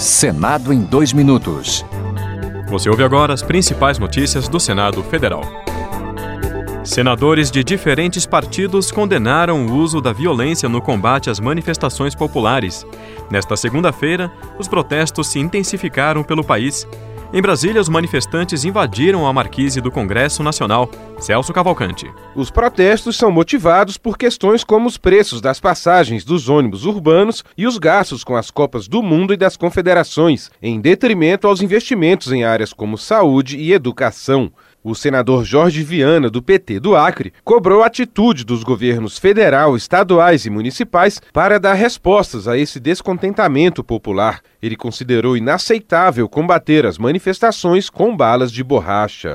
Senado em 2 minutos. Você ouve agora as principais notícias do Senado Federal. Senadores de diferentes partidos condenaram o uso da violência no combate às manifestações populares. Nesta segunda-feira, os protestos se intensificaram pelo país. Em Brasília, os manifestantes invadiram a marquise do Congresso Nacional. Celso Cavalcante. Os protestos são motivados por questões como os preços das passagens dos ônibus urbanos e os gastos com as Copas do Mundo e das Confederações, em detrimento aos investimentos em áreas como saúde e educação. O senador Jorge Viana, do PT do Acre, cobrou a atitude dos governos federal, estaduais e municipais para dar respostas a esse descontentamento popular. Ele considerou inaceitável combater as manifestações com balas de borracha.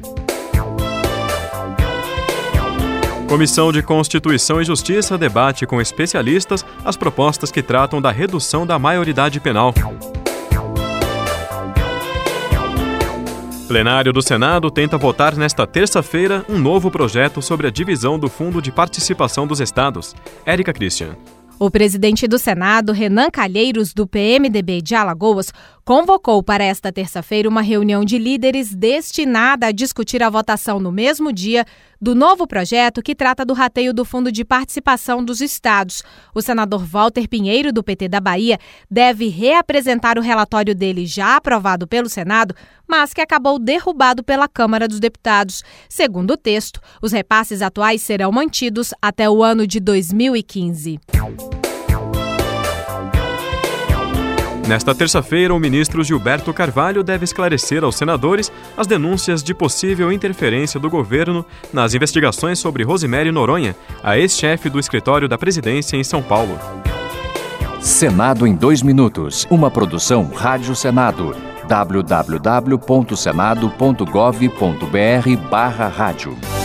Comissão de Constituição e Justiça debate com especialistas as propostas que tratam da redução da maioridade penal. Plenário do Senado tenta votar nesta terça-feira um novo projeto sobre a divisão do Fundo de Participação dos Estados. Érica Christian. O presidente do Senado, Renan Calheiros, do PMDB de Alagoas, convocou para esta terça-feira uma reunião de líderes destinada a discutir a votação no mesmo dia do novo projeto que trata do rateio do Fundo de Participação dos Estados. O senador Walter Pinheiro, do PT da Bahia, deve reapresentar o relatório dele já aprovado pelo Senado, mas que acabou derrubado pela Câmara dos Deputados. Segundo o texto, os repasses atuais serão mantidos até o ano de 2015. Nesta terça-feira, o ministro Gilberto Carvalho deve esclarecer aos senadores as denúncias de possível interferência do governo nas investigações sobre Rosemary Noronha, a ex-chefe do escritório da presidência em São Paulo. Senado em 2 minutos. Uma produção Rádio Senado. www.senado.gov.br/rádio